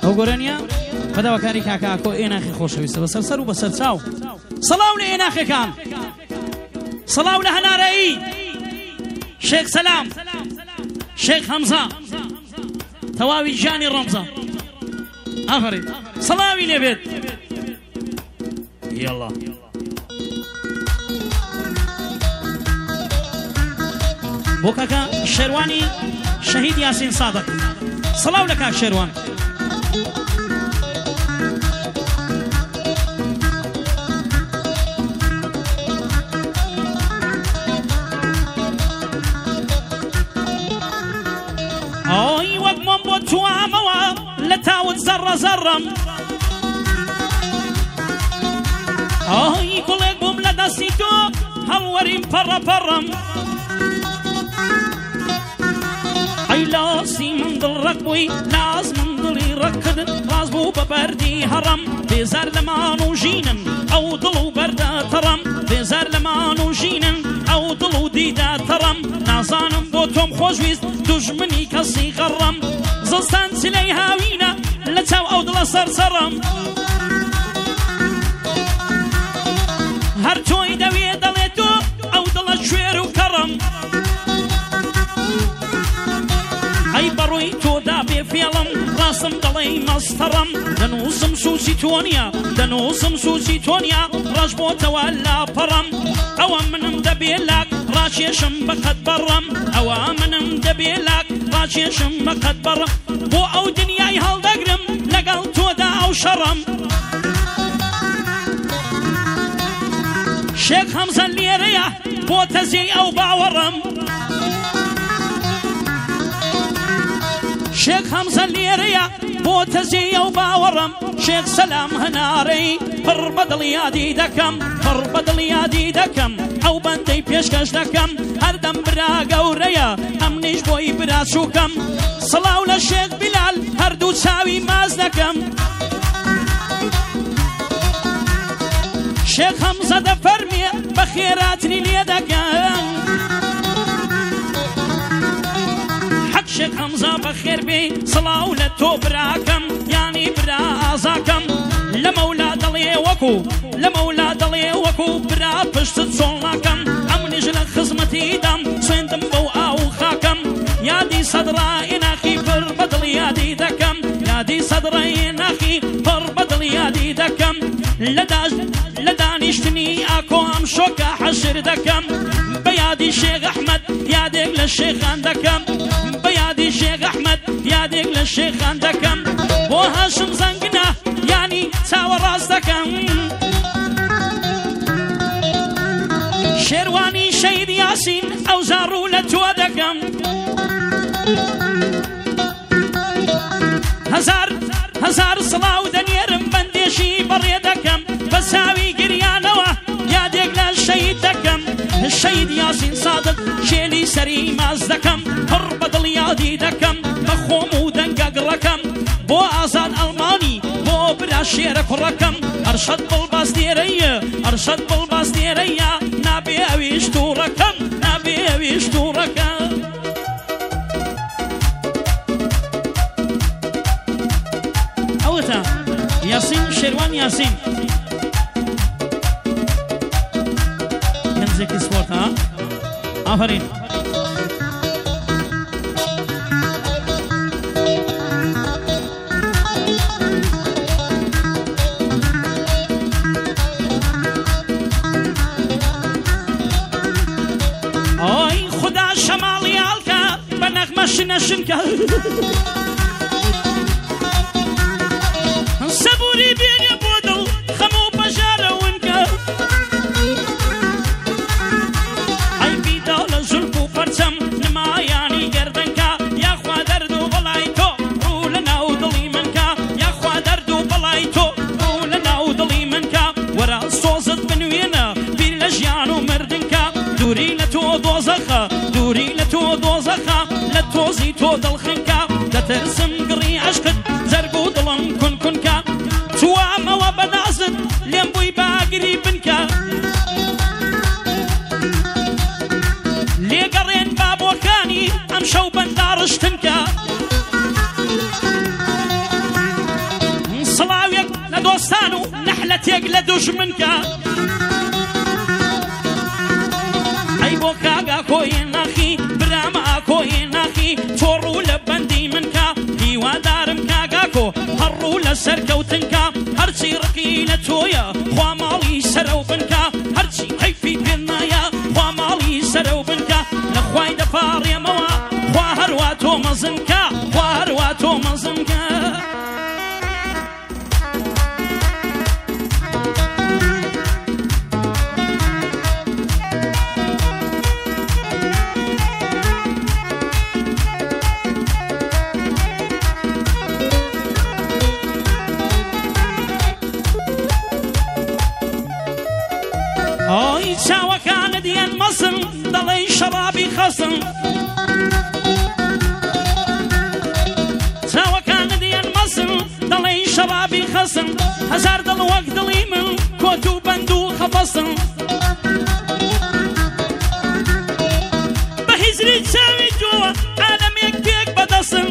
ئەو گۆرەنیە بەداواکاری کاکاکۆ ئێناخی خۆشەویستە بەسەر سەر و بەسەر چاو سەڵاو لە ئێناخەکان سەڵاو لە هەنارایی شێخ سەلام شێخ هەمزە تەواوی ژیانی ڕەمزە ئافرین سەڵاوی لێبێت یاڵا بۆ کاکە شێروانی شەهید یاسین سادق سەڵاو لە کاک شێروان ئۆی وەک مۆم بۆ توامەوە لە تاوت زەڕە زەڕەم ئۆی گوڵێک بووم لە دەستی تۆ هەڵوەریم پەڕە پەڕەم ئەی لاسی من دڵڕەک بووی لاز من دڵی ڕەک کرد ڕاز بوو بە بەردی هەڕەم بێزار لە مان و ژینن ئەو دڵ و بەردە تەڕەم بێزار لە مان و ژینن ئەو دڵ و دیدا تەڕەم نازانم بۆ تۆم خۆشویست دوژمنی کەسی غەڕەم زستان سلەی هاوینە لە چاو ئەو دڵە سەرسەڕەم هەر تۆی دەوێ دەڵێت تۆ ئەو دڵە شوێر و کەڕەم ئەی بەڕووی تۆدا بێ فێڵم ڕاستم دەڵێی مەستەڕەم دەنووسم سووسی تۆ نییە دەنووسم سووسی تۆ نییە ڕەش بۆتەوە لاپەڕەم ئەوە منم دەبێ لاک ڕاکێشم بەقەت بەڕەم ئەوە منم دەبێ لاک ڕاکێشم بەقەت بەڕەم بۆ ئەو دنیای هەڵدەگرم لەگەڵ تۆدا ئەو شەڕەم شێخ هەمزە لێرەیە بۆ تەزیەی ئەو باوەڕەم شێخ هەمزە لێرەیە بۆ تەزیەی ئەو باوەڕەم شێخ سەلام هەنارەی پڕ بە دڵیادی دەکەم پڕ بە دڵیادی دەکەم ئەو بەندەی پێشکەش دەکەم هەردەم برا گەورەیە ئەمنیش بۆی برا چووکەم سڵاو لە شێخ بیلال هەردوو چاوی ماز دەکەم شێخ هەمزە دەفەرمێ بە خێراتنی لێ دەکەم حەق شێخ هەمزە بەخێر بێ سڵاو لە تۆ براکەم یانی برا ئازاکەم لە مەولا دەڵێ وەکو لە مەولا دەڵێ وەکو برا پشتت سۆڵ ناکەم ئەمنیش لە خزمەتی دەم سوێندم بەو ئاو خاکەم یادی سەدڕای ناخی پڕ بە دڵیادی دەکەم یادی سەدڕای ناخی پڕ بە دڵیادی دەکەم لە دانیشتنی ئاکۆ ئەم شۆکە حەشر دەکەم بە یادی شێخ ئەحمەد یادێک لە شێخان دەکەم بە یادی شێخ ئەحمەد یادێک لە شێخان دەکەم بۆ هاشم زەنگنە یانی چاوەڕاست دەکەم شێروانی شەید یاسین ئەو زاڕوو لە تۆ دەکەم هەزار سڵاو دەنێرم بەندێشی بەڕێ دەکەم بە چاوی گریانەوە یادێک لە شەید دەکەم شەید یاسین سادق شێلی سەری ماز دەکەم پڕ بە دڵیادی دەکەم بە خۆم و دەنگە گڕەکەم بۆ ئازاد ئەڵمانی بۆ برا شێرە کوڕەکەم ئەرشەد بڵباس دێرەیە ئەرشەد بڵباس دێرەیە نابێ ئەویش تووڕەکەم نابێ ئەویش تووڕەکەم ئەوەتە یاسین شێروان یاسین هەنزێکی سپۆرت ها ئافرین ئۆی خودا شەماڵی هەڵکە بە نەغمە شنە شنکە سەبووری بێنێ بۆ دڵ خەم و بەژارە ونکە ئەی بیدا لە ژولپ و پەرچەم نمایانی گەردەنکە یاخوا دەرد و بەڵای تۆ ڕوو لە ناو دڵی منکە یاخوا دەرد و بەڵای تۆ ڕوو لە ناو دڵی منکە وەرە سۆزت بنوێنە بیر لە ژیان و مردنکە دووری لە تۆ دۆزەخە دووری لە تۆ دۆزەخە لە تۆزی تۆ دڵخنکە دەترسم گڕی عەشقت زەرگ و دڵم کونکونکە توامەوە بەنازت لێم بووی باگری بنکە لێگەڕێن بابۆکانی ئەم شەو بەنداڕشتنکە لدوستانو نحلتك لدجمنك أي بوكاغا كوي ناخي براما كوي ناخي تورو لبندي منكا هيوا دارم كاغاكو هرو لسركو تنكا هرشي رقيلة تويا خوا مالي سرو بنكا هرشي حيفي بنايا خوا مالي سرو بنكا لخواي دفار يا موا خوا هرواتو مزنكا خوا هرواتو مزنكا أي شاوة كان ديان مصن ضلي شرابي خصن شاوة كان ديان مصن ضلي شرابي خصن هزار دل وقت دلي من كوتو بندو خفصن بحزري تساوي جوا عالم يكبيك بدصن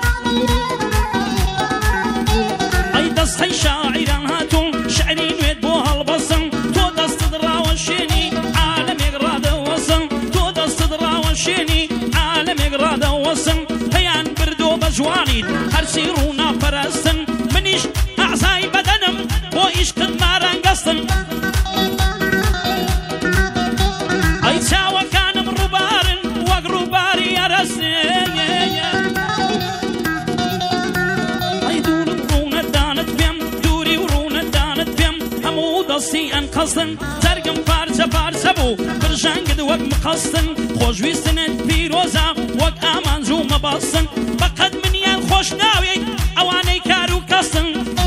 أي دستي شاعران هاتون شعرين ويد بوها البصن شيني عالم يقرا وصن تود الصدرة والشيني عالم يقرا وصن هيان بردو بجواني هرسيرونا فرسن منيش أعزاي بدنم وإيش كدماران قصن أي تساوى كان مروبارن وقروباري يرسن أي دور رونا دانت بيم دوري ورونا دانت بيم همود السي أنقصن بارسە بوو برژان گرد وەک مقەستن خۆشویستنت پیرۆزە وەک ئامانجوو مەبەستن بەقەد منیان خۆش ناوێت ئەوانەی کار و کەسن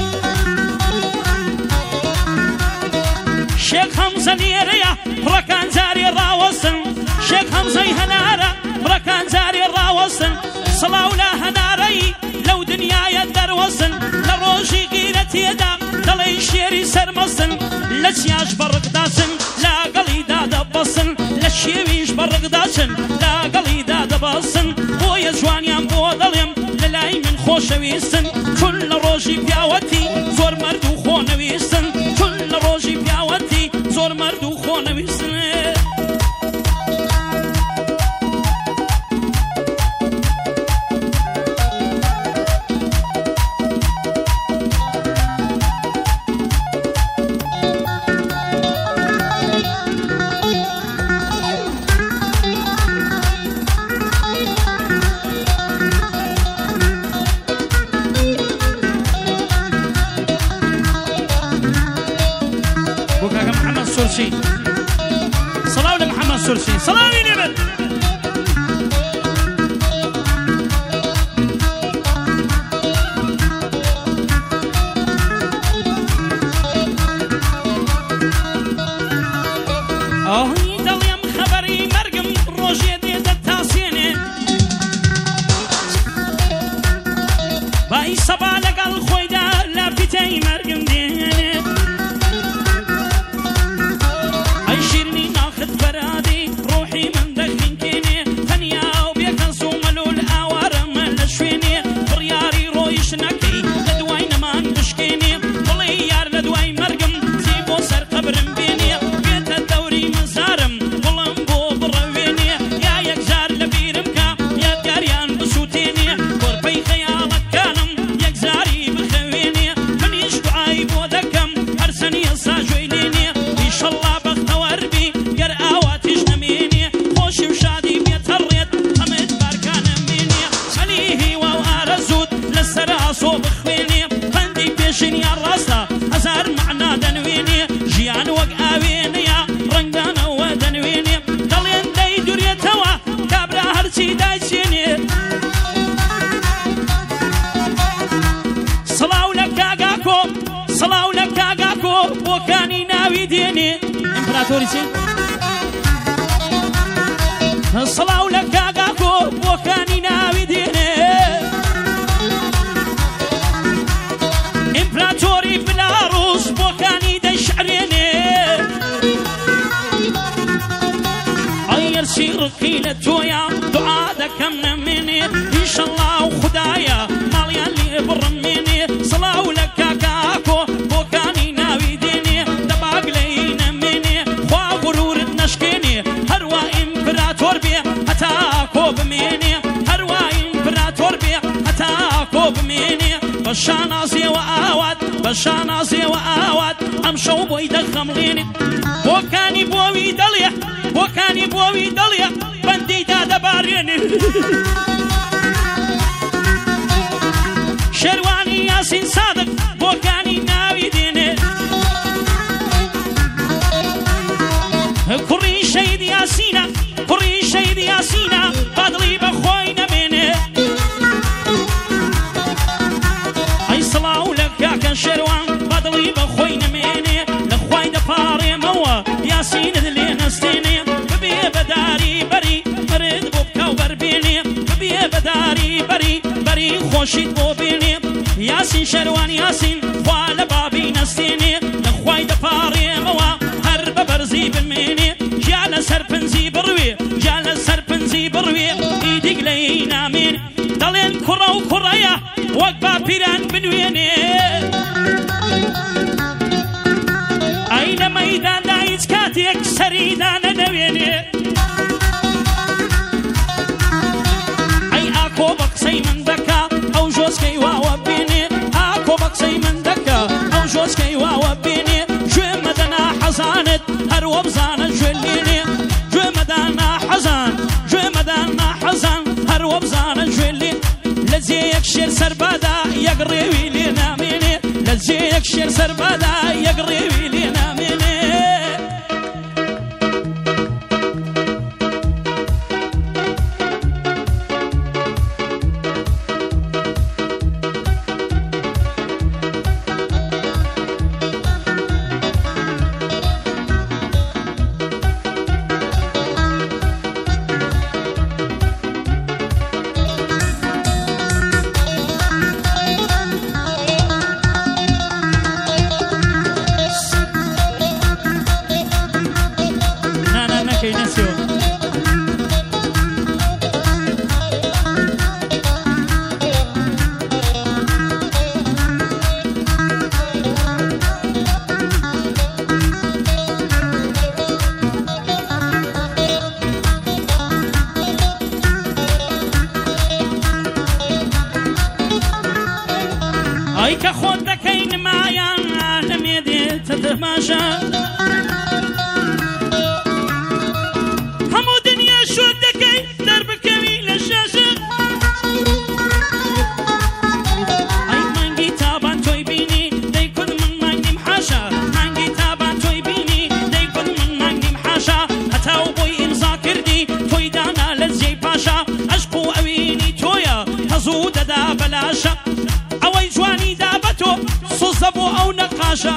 شێخ هەمزە لێرەیە ڕەکان جارێ ڕاوەستن شێخ هەمزەی هەنارە ڕەکان جارێ ڕاوەستن سڵاو لە هەنارەی لەو دنیایە دەروەستن لە ڕۆژی غیرەتێدا دەڵێ شێری سەرمەستن لە چیاش بەڕقداچن لاگەڵیدا دەبەسن لە شێویش بەڕقداچن لاگەڵیدا دەبەسن بۆیە جوانیان بۆ دەڵێم لە لای من خۆشەویستن چون لە ڕۆژی پیاوەتی زۆر مەرد و خۆنەویستن چون لە ڕۆژی پیاوەتی زۆر مەرد و خۆنەویستن صلاة لمحمد سرسي صلاة نبت دڵێم خەبەری مەرگم ڕۆژێ دێدە تاسێنێ بای سەبا لەگەڵ خۆیدا لە پیتەی مەرگم دێنێ صلاة لك كاكو وكاني ناوي ديني امبراطوري بلاروس وكاني دي شعريني غير سيرقي لتويا دعاء دكم مني ان شاء الله وخدايا ماليا اللي برميني صلاة لك كاكو بەشانازێ و ئاوات بەشانازێ و ئاوات ئەم شەو بۆی دەخەمڵێنێ بۆکانی بۆوی دڵێ بۆکانی بۆوی دڵێ بەندەی دادەبارێنێ شێروانی یاسین سادق بۆکانی ناوی دێنێ کوڕی شەید یاسینە کوڕی شەید یاسینە بەدڵی بەخۆی نەمێنێ ئەی سڵاو لە کاکە شێروان بەدڵی بەخۆی نەمێنێ لە خوای دەپاڕێمەوە یاسینت لێ نەستێنێ ببێ بەداری بەری مرد بۆ بکە و بەربێنێ ببێ بەداری بەری بەری خۆشیت بۆ بێنێ یاسین شێروان یاسین خوا لە بابی نەستێنێ لە خوای دەپاڕێمەوە هەر بە بەرزی بمێنێ ژیا لە سەرپنجی بڕوێ ژیا لە سەرپنجی بڕوێ ئیدیگ لەی نامێن دەڵێن کوڕە و کوڕەیە وەک باپیران بنوێنێ ئەی لە مەیداندا هیچ کاتێک سەریدا نەدەوێنێ ئەی ئاکۆ بە قسەی من دەکا ئەو ژۆسکەی واوە بێنێ ئاکۆ بە قسەی من دەکا ئەو ژۆسکەی واوە بێنێ گوێ مەدەنا حەزانت هەروە بزانە گوێ لێنێ گوێ مەدانا حەزان گوێ مەدانا حەزان هەروە بزانە گوێ لێ لە جێ یەک شێر سەربادا یەک ڕێوی لێ نامێنێ لە جێ یەک شێر سەربادا یەک ڕێوی لێ نامێنێ ئەی کە خۆت دەکەی نمایان لەمێ دێتە تەماشا هەموو دنیا شۆت دەکەی دەربکەوی لە شاشە ئەی مانگی تابان تۆی بینی دەی کورد من مانگیم حاشا مانگی تابان تۆی بینی دەی کورد من مانگیم حاشا هەتاو بۆی ئیمزا کردی تۆی دانا لە جێی پاشا عەشق و ئەوینی تۆیە هەزوو دەدا بەلاشە ئەوەی جوانی دا بە تۆ سوزە بۆ ئەو نەقاشە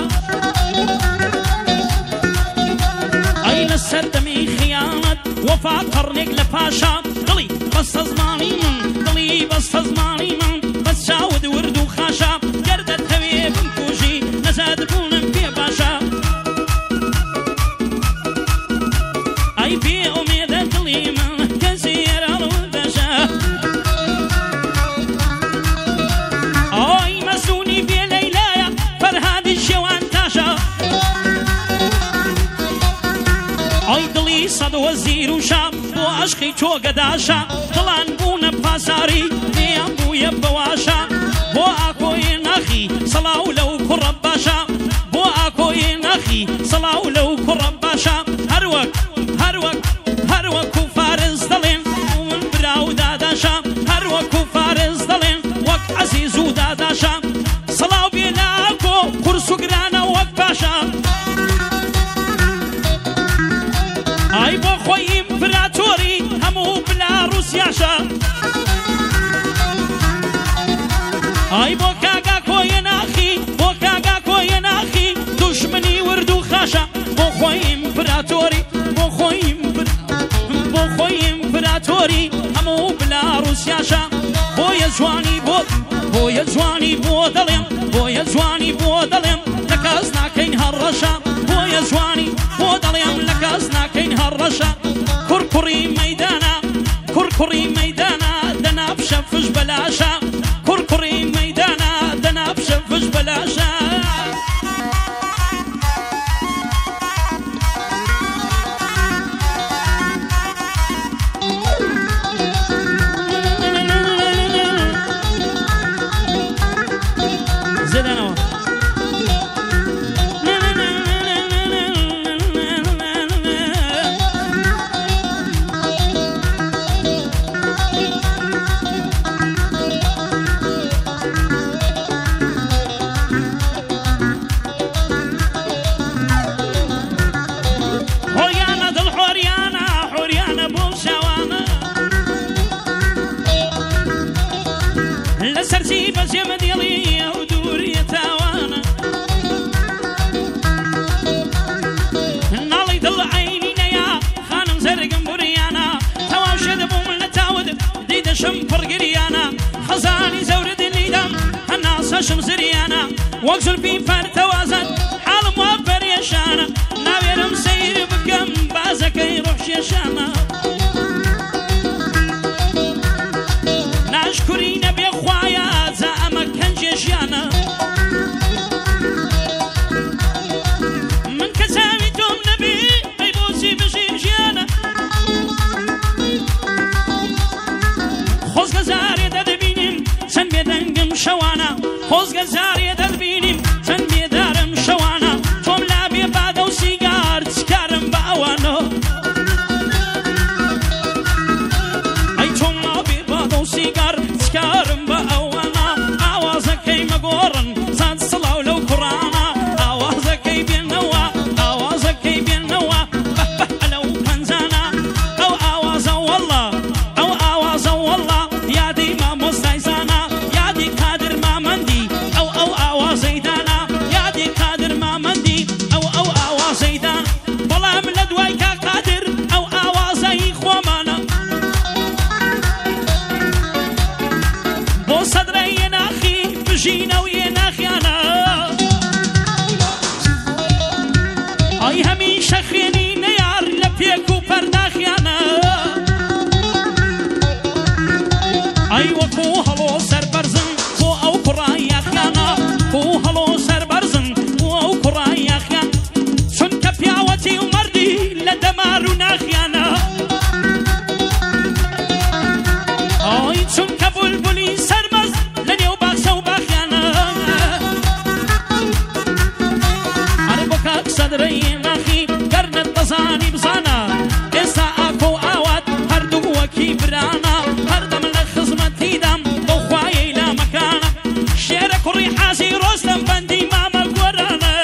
ئەی لە سەردەمی خیانەت وەفا قەڕنێک لە پاشا دڵی بەستە زمانی من دڵی بەستە زمانی من بەس چاود ورد و خاشە گەر دەتەوێ بمکوژی نەزاد بوونم پێ باشە ئەی بێ ئومێدە دڵی من کەسی ئێرە ڕوودەشە ئەی مەسوونی بێ لەیلایە فەرهادی شێوان تاشە ئەی دڵی سەد وەزیر و شام بۆ عەشقی تۆ گەداشە دڵان بوونە پاساری لێیان بوویە بەواشە بۆ ئاکۆیە ناخی سەڵاو لەو کوڕە باشە بۆ ئاکۆیە ناخی سەڵاو لەو کوڕە باشە هەروەک هەروەک هەروەک و فارز دەڵێن من براو داداشە هەروەک و فارز دەڵێن وەک عەزیز و داداشە سەڵاو بێ ناکۆ قورس و گرانە وەک باشە ئای بۆ خۆی ئیمپراتۆری هەموو بلا ڕوسیاشە ئای بۆ کاگا کۆیە ناخی بۆ کاگا کۆیە ناخی دوشمنی ورد و خاشە بۆ خۆی ئیمپراتۆری بۆ خۆی ئیمپراتۆری هەموو بلا ڕوسیاشە بۆیە جوانی بۆیە جوانی بۆ دەڵێم بۆیە جوانی بۆ دەڵێم لە کەس ناکەین هەڕەشە بۆیە جوانی بۆ دەڵێم لە کەس ناکەین هەڕەشە کوڕکوڕی مەیدانە کوڕکوڕی مەیدانە دەنا پشە فش بەلاشە کوڕکوڕی مەیدانە دەنا پشە فش بەلاشە دشم پڕگریانە خەزانی زەورە دلیدەم هەناسەشم زریانە وەک زولفی فەرتەوازن حاڵم وا پەرێشانە ناوێرم سەیر بکەم بازەکەی ڕۆحشێشانە ناشکوری نەبێ خوایە جا ئەمە کەنجێژیانە من کە چاوی تۆم نەبێ ئەی بۆچی بژیم ژیانە خۆزگە زارێ دەدەبینیم چەند بێدەنگم شەوانە خۆزگە زارێ دەبینیم چەند بێدارم شەوانە تۆم لا بێ بادە و سیگار چکارم بە ئەوانە ئەی تۆم لا بێ بادە و سیگار چکارم بە ئەوانە ئاوازەکەی مەگۆڕن زاد سڵاو لەو کوڕانە ئاوازەکەی بێنەوە ئاوازەکەی بێنەوە بەه لەو پەنجانە ئەو ئاوازە وەڵڵا ئەو ئاوازە وەڵڵا یادی مامۆستای زانە یادی کادر مامەندی ئەو ئاوازەی دانا یادی کادر مامەندی ئەو ئاوازەی دان بەڵام لە دوای کا قادر ئەو ئاوازەی خۆمانە بۆ سەدرە یێناخی بژینە و یێناخیانە ئەی هەمیشە خوێنی نەیار لە پێک و پەرداخیانە ئەی وەکو هەڵۆ سەربەرزن بۆ ئەو کوڕای یاخیانە بۆ هەڵۆ سەربەرزن بۆ ئەو کوڕای یاخیان چونکە پیاوەتی و مەردی لە دەمار و ناخیانە ئەی چونکە بولبولی سەرمەز لە نێو باخچە و باخیانە هەر بۆ کاک سەدرە یێناخی گەرنت دەزانی بزانە ئێستا ئاکۆ و ئاوات هەردوو وەکی برانە هەردەم لە خزمەتیدام بەو خوایەی لا مەکانە شێرە کوڕی حازی ڕۆستەم بەندی مامە گۆرانە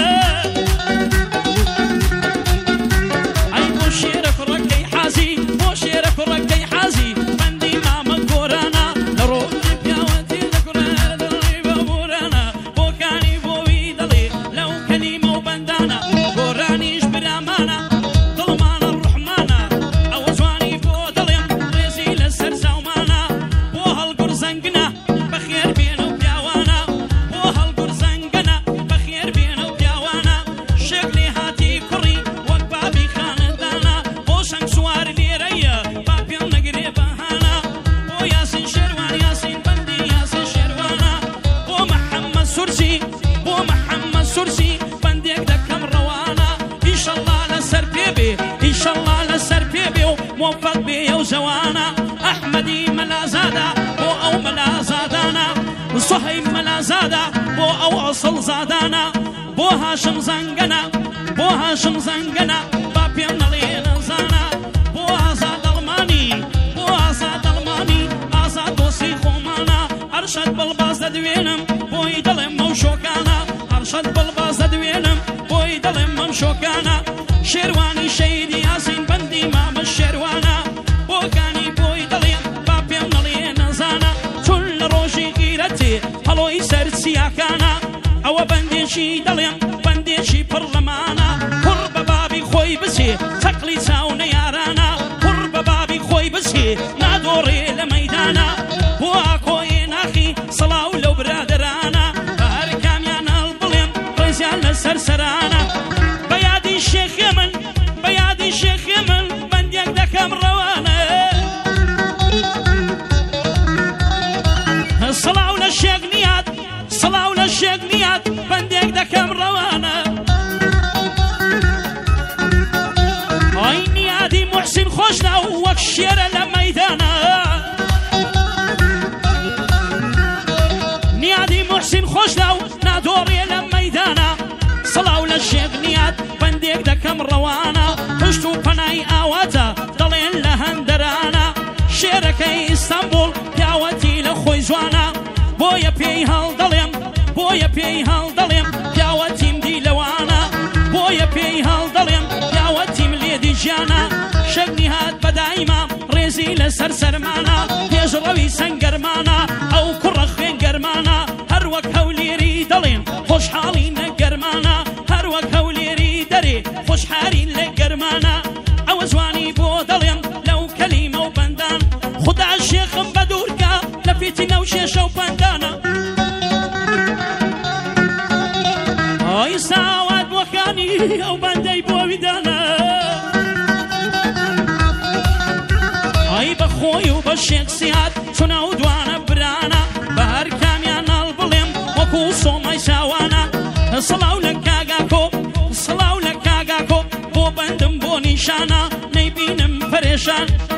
ئەی بۆ شێرە کوڕەکەی حازی بۆ شێرە کوڕەکەی حازی بەندی مامە گۆرانە لە ڕۆژی پیاوەتی لە کوڕە دڵی بەبورانە بۆکانی بۆوی دڵێ لەو کەلیمە و بەندانە گۆرانیش برامانە دڵمانە ڕوحمانە ئەوە جوانی بۆ دڵێم ڕێزی لەسەر زاومانە بۆ هەڵگوڕ زەنگنە بەخێر بێنە و پیاوانە بۆ هەڵگوڕ زەنگنە بەخێر بێنە و پیاوانە شێک لێ هاتی کوڕی وەک بابی خانەدانە بۆ شەنگ سوار لێرەیە با پێم نەگرێ بەهانە بۆ یاسین شێروان یاسین بەندی یاسین شێروانە بۆ محەممەد سورسی بۆ محەممەد سورسی بەندێک دەکەم ڕەوانە ئیشەڵڵا لەسەر پێ بێ ئیشەڵڵا لەسەر پێ بێ و موفەق بێ ئەو زەوانە ئەحمەدی مەلازادە بۆ ئەو مەلازادانە سوهەیب مەلازادە بۆ ئەو ئەسڵ زادانە بۆ هاشم زەنگەنە بۆ هاشم زەنگەنە با پێم نەڵێ نەزانە بۆ ئازاد دڵمانی بۆ ئازاد دڵمانی ئازاد دۆستی خۆمانە هەرشەد بڵباز دەدوێنم بۆی دڵێم مەو شۆکانە هەرشەد بڵباز دەدوێنم بۆی دڵێم مەم شۆکانە شێروانی شەیدی یاسین بەندی مامە شێروانە بۆکانی بۆی دڵێم با پێم نەڵێ نەزانە چون لە ڕۆژی غیرەتێ هەڵۆی سەر چیاکانە ئەوە بەندێکی دڵێم بەندێکی پڕ لەمانە کوڕ بە بابی خۆی بچێ چەقلی چاو نەیارانە کوڕ بە بابی خۆی بچێ نادۆڕێ لە مەیدانە بۆ ئاکۆیێ ناخی سڵاو لەو برادرانە بە هەر کامیان هەڵ بڵێم ڕێزیان لەسەر سەرانە بە یادی شێخێ من بە یادی شێخێ من بەندێک دەکەم ڕەوانە سڵاو لە شێک نیات سڵاو لە شێک نیات بەندێک دەکەم ڕەوانە ئەی نیادی موحسین خۆشنا وەک شێرە لە مەیدانە نیادی موحسین خۆشنا و نادۆڕێ لە مەیدانە سڵاو لە شێک نیات بەندێک دەکەم ڕەوانە پشت و پەنای ئاواتە دەڵێن لە هەندەرانە شێرەکەی ئیستانبوڵ پیاوەتی لە خۆی جوانە بۆیە پێی هەڵدەڵێم بۆیە پێی هەڵدەڵێم پیاوەتیم دی لەوانە بۆیە پێی هەڵدەڵێم پیاوەتیم لێدی ژیانە شەگنی هات بەدایما ڕێزی لەسەر سەرمانە پێشڕەوی سەنگەرمانە ئەو کوڕە خوێنگەرمانە هەر وەک هەولێری دەڵێن خۆشحاڵین لە گەرمانە هەر وەک هەولێری دەرێ خۆشحالین لە گەرمانە ئەوە جوانی بۆ دەڵێم لەو کەلیمە و بەندان خدا شێخم بە دوور ساوات وەکانی ئەو بەندەی بۆ ویدانە ئای بەخۆی و بە شێکسیات چونە و دوانە برانە بە هەر کامیان ناڵ بڵێم وەکو سۆمای چاوانە سڵاو لە کاگاکۆ سڵاو لە کاگاکۆ بۆ بەندم بۆ نیشانە نەیبینم پەرێشان